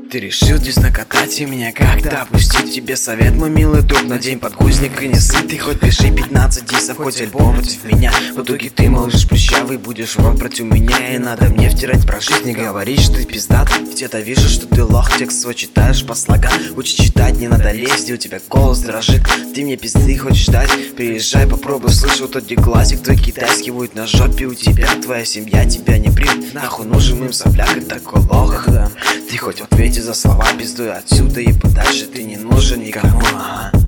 Ты решил здесь накатать и меня как-то опустить. Тебе совет, мой милый друг, надень подгузник и не сытый. Хоть пиши 15 дисов, хоть альбом против меня. В итоге ты, малыш, прыщавый, будешь рот против меня. И надо мне втирать про жизнь, не говоришь, ты пиздат. Ведь это вижу, что ты лох, текст свой читаешь по слогам. Учи читать, не надо лезть, и у тебя голос дрожит. Ты мне пизды хочешь дать? Приезжай, попробуй, слышал, тот деклассик твой китайский будет на жопе у тебя. Твоя семья тебя не примет, нахуй нужен им сопляк и такой лох. Ты хоть в ответе за слова пиздуй отсюда и подальше, ты не нужен никому.